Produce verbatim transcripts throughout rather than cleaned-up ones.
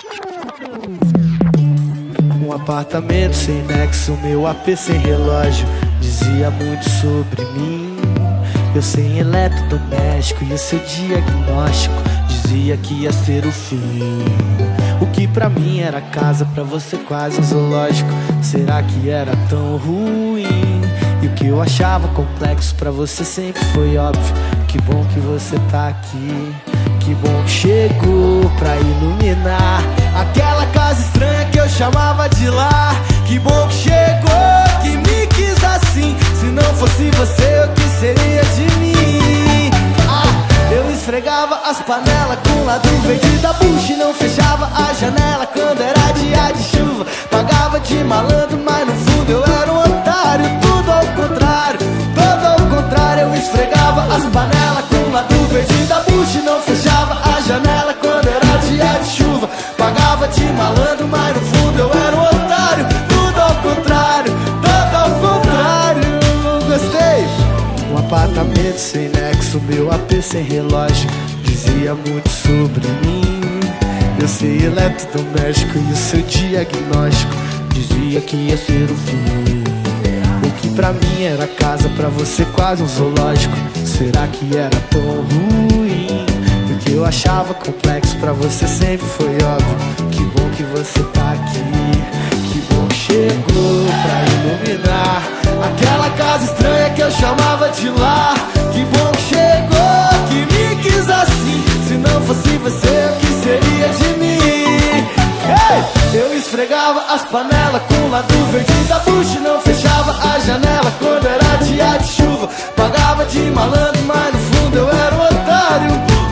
Um apartamento sem nexo, meu A P sem relógio, dizia muito sobre mim. Eu sem eletrodoméstico e o seu diagnóstico dizia que ia ser o fim. O que pra mim era casa, pra você quase um zoológico. Será que era tão ruim? E o que eu achava complexo pra você sempre foi óbvio. Que bom que você tá aqui, que bom que chegou pra iluminar aquela casa estranha que eu chamava de lar. Que bom que chegou, que me quis assim. Se não fosse você, o que seria de mim? Ah, eu esfregava as panelas com o lado verde da bucha e não fechava a janela quando era dia de chuva. Pagava de malandro, mas no fundo eu era um otário. Tudo ao contrário, todo ao contrário. Eu esfregava as panelas com o lado verde da bucha e não fechava a janela quando era dia de chuva. Pagava de malandro, mas no fundo eu era um otário. Tudo ao contrário, todo ao contrário. Gostei! Um apartamento sem nexo, meu A P sem relógio, dizia muito sobre mim. Eu sei eletrodoméstico e o seu diagnóstico dizia que ia ser o fim. O que pra mim era casa, pra você quase um zoológico. Será que era tão ruim? E o que eu achava complexo pra você sempre foi óbvio. Que bom que você tá aqui, que bom que chegou pra iluminar aquela casa estranha que eu chamava de lar. Que bom que chegou, que me quis assim. Se não fosse você, o que seria de mim? Hey! Eu esfregava as panelas com o lado verde da bucha e não fechava a janela quando era dia de chuva. Pagava de malandro, mas no fundo eu era um otário.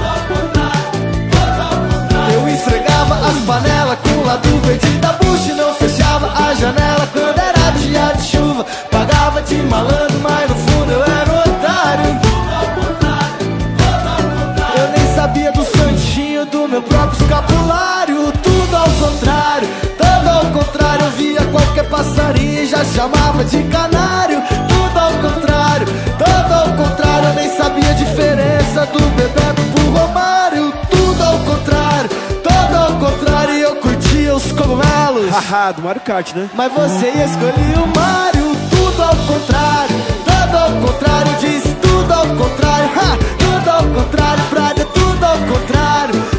Eu esfregava as panelas com o lado verde da bucha e não fechava a janela quando era dia de chuva. Pagava de malandro, mas no fundo eu era um otário. Eu nem sabia do santinho do meu próprio escapulário. Tudo ao contrário, todo ao contrário. Eu via qualquer passarinho e já chamava de canário. Tudo ao contrário, todo ao contrário. Eu nem sabia a diferença do Bebeto pro Romário. Tudo ao contrário, todo ao contrário. E eu curtia os cogumelos. Haha, do Mario Kart, né? Mas você escolheu o Mario. Tudo ao contrário, todo ao contrário. Diz tudo ao contrário, ha, tudo ao contrário. Prada, tudo ao contrário.